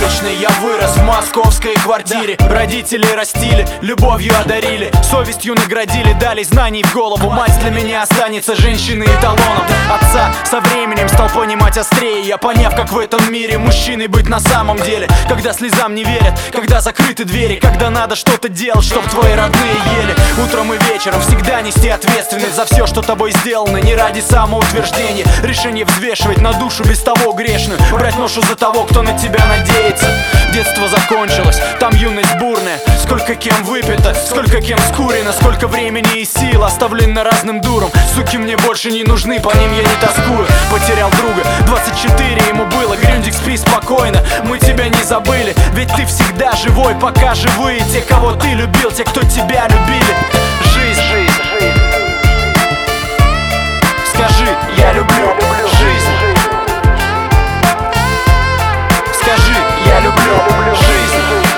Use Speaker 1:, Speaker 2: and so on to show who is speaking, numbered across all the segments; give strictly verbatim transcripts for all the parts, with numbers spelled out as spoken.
Speaker 1: уличной я вырос в московской квартире. Родители растили, любовью одарили, совестью наградили, дали знаний в голову. Мать для меня останется женщиной эталоном. Отца со временем стал понимать острее, я поняв, как в этом мире мужчиной быть на самом деле. Когда слезам не верят, когда закрыты двери, когда надо что-то делать, чтоб твои родные ели. Утром и вечером всегда нести ответственность за все, что тобой сделано, не ради самоутверждения. Решение взвешивать на душу без того грешную, брать ношу за того, кто на тебя надеется. Детство закончилось, там юность бурная. Сколько кем выпито, сколько кем скурено, сколько времени и сил оставлено разным дурам. Суки мне больше не нужны, по ним я не тоскую. Потерял друга, двадцать четыре ему было. Грюндик, спи спокойно, мы тебя не забыли. Ведь ты всегда живой, пока живые те, кого ты любил, те, кто тебя любили. Жизнь, жизнь, жизнь. Скажи, я люблю жизнь. Скажи, я люблю жизнь.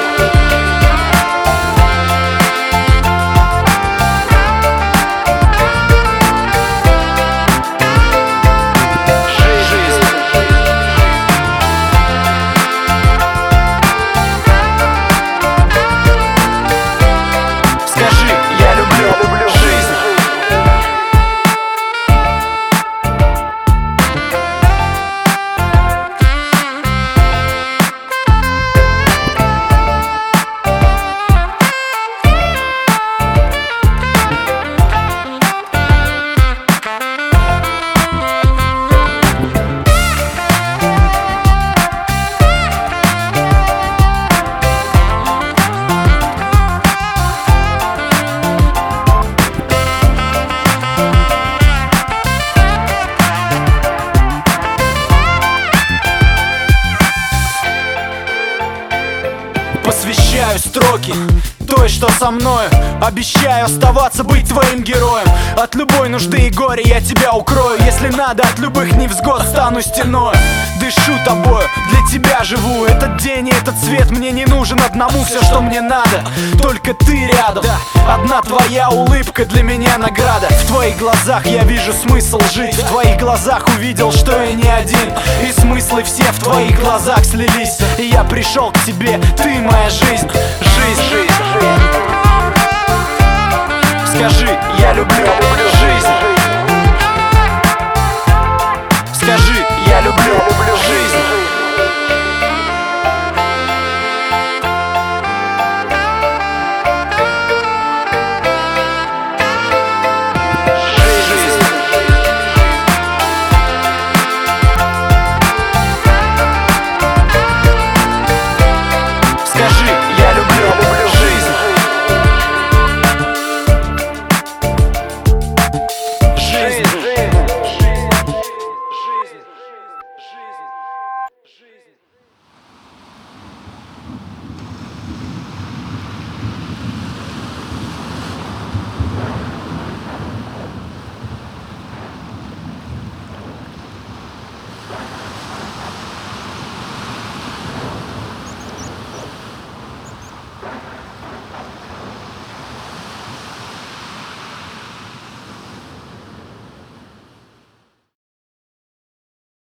Speaker 1: Посвящаю строки той, что со мною. Обещаю оставаться, быть твоим героем. От любой нужды и горя я тебя укрою. Если надо, от любых невзгод стану стеной. Дышу тобою, для тебя живу. Этот день и этот свет мне не нужен одному. Все, что мне надо, только ты рядом. Одна твоя улыбка для меня награда. В твоих глазах я вижу смысл жить. В твоих глазах увидел, что я не один. И смыслы все в твоих глазах слились. И я пришел к тебе, ты моя жизнь. Жизнь, жизнь, жизнь. Скажи, я люблю.